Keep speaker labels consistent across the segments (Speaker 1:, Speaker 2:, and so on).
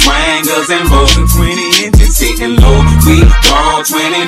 Speaker 1: swangers and bows and 20 inches sitting low. We ball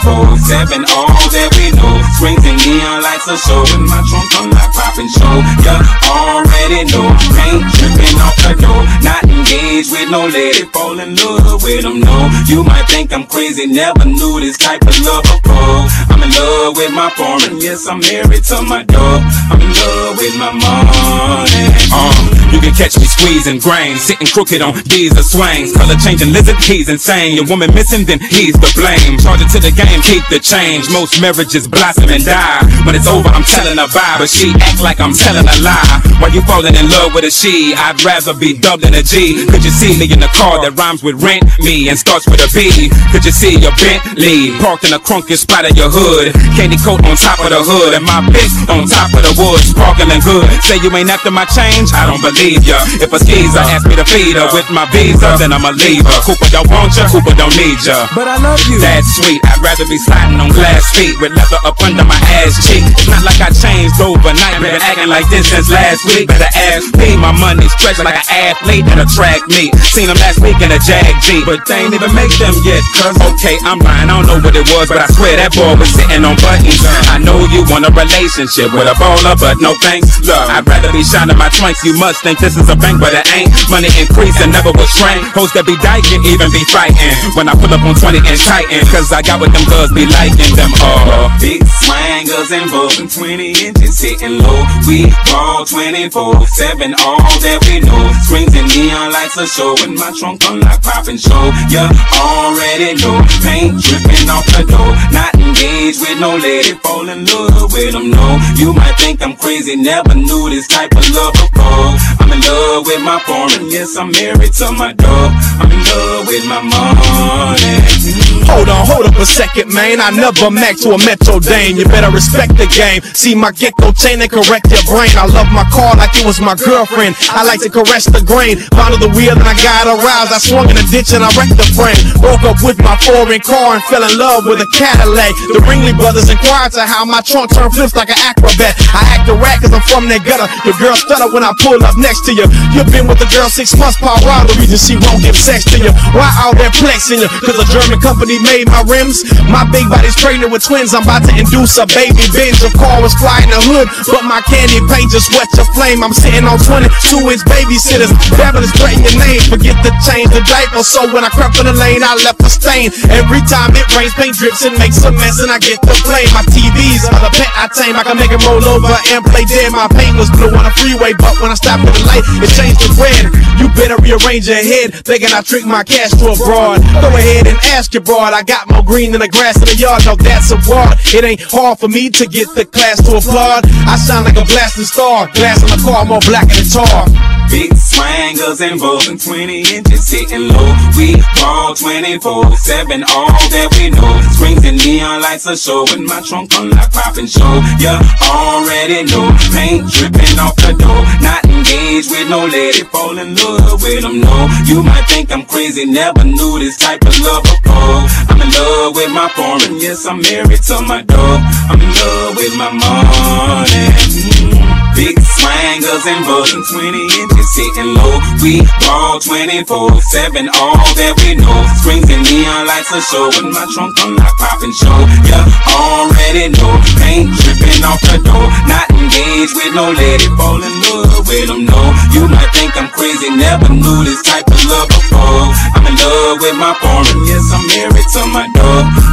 Speaker 1: 24/7, all that we know. Springs and neon lights are showing. My trunk unlock popping show. You already know. Paint dripping off the door. Not engaged with no lady. Fall in love with them, no. You might think I'm crazy. Never knew this type of love before. I'm in love with my foreign. Yes, I'm married to my dog. I'm in love with my money. You can catch me squeezing grain, sitting crooked on D's or swings. Color changing lizard, he's insane. Your woman missing, then he's to blame. Charge it to the game, keep the change. Most marriages blossom and die. When it's over, I'm telling a bye, but she act like I'm telling a lie. Why you falling in love with a she? I'd rather be dubbed than a G. Could you see me in a car that rhymes with rent me and starts with a B? Could you see your Bentley parked in the crunkiest spot of your hood? Candy coat on top of the hood and my bitch on top of the woods, sparkling good. Say you ain't after my change? I don't believe ya. If a skeezer ask me to feed her with my visa, then I'ma leave her. Cooper don't want ya, Cooper don't need ya.
Speaker 2: But I love you.
Speaker 1: That's sweet. I'd rather be sliding on glass feet with leather up under my ass cheek. It's not like I changed overnight. Been acting like this since last week. Better ask me. My money stretched like an athlete at a track meet. Seen them last week in a Jag G, but they ain't even make them yet. Cause okay, I'm lying. I don't know what it was, but I swear that boy was sitting on buttons. I know you want a relationship with a baller, but no thanks. Look, I'd rather be shining my trunks. You must think this is a bank, but it ain't. Money increase and never was shrink. Hoes that be dyking, even be fighting. When I pull up on 20-inch Titan, cause I got what them girls be liking them all. Big swangers and bows and 20 inches sitting low. We ball 24/7, all that we know. Springs and neon lights are showing. My trunk unlock popping show. You already know. Paint dripping off the door. Not engaged with no lady. Fall in love with them, no. You might think I'm crazy. Never knew this type of love before. I'm in love with my foreign. Yes, I'm married to my dog. I'm in love with my money.
Speaker 2: Hold up a second, man. I never max to a Metro Dane. You better respect the game. See my gecko chain and correct your brain. I love my car like it was my girlfriend. I like to caress the grain. Followed the wheel and I got aroused. I swung in the ditch and I wrecked the frame. Woke up with my foreign car and fell in love with a Cadillac. The Ringley brothers inquired to how my trunk turned flips like an acrobat. I act a rat cause I'm from that gutter. The girl stutter when I pull up next to you. You've been with the girl 6 months, Paul Rod. The reason she won't give sex to you. Why all that flexing you? Cause a German company made my rims. My big body's pregnant with twins. I'm about to induce a baby binge. The car was flying the hood, but my candy paint just wet your flame. I'm sitting on 22-inch babysitters. Devil is threatening your name. Forget to change the diaper. So when I crept in the lane, I left a stain. Every time it rains, paint drips and makes a mess, and I get the blame. My TVs are the pet I tame. I can make it roll over and play dead. My paint was blue on the freeway, but when I stopped at the light, it changed to red. You better rearrange your head, thinking I trick my cash to a broad. Go ahead and ask your broad. I got more green than the grass in the yard. No, that's a broad. It ain't hard for me to get the class to applaud. I shine like a blasting star. Glass in the car, more black than tar.
Speaker 1: Big swangers and bows and 20 inches sitting low. We ball 24/7, all that we know. Springs and neon lights are showing. My trunk unlock popping show. You already know. Paint dripping off the door. Not engaged with no lady. Fall in love with them, no. You might think I'm crazy. Never knew this type of love before. I'm in love with my foreign. Yes, I'm married to my dog. I'm in love with my money. Big swangers and bows and 20 inches sitting low. We ball 24/7, all that we know. Springs and neon lights are showing. My trunk unlock popping show. You already know. Paint dripping off the door. Not engaged with no lady. Fall in love with them, no. You might think I'm crazy. Never knew this type of love before. I'm in love with my foreign. Yes, I'm married to my dog.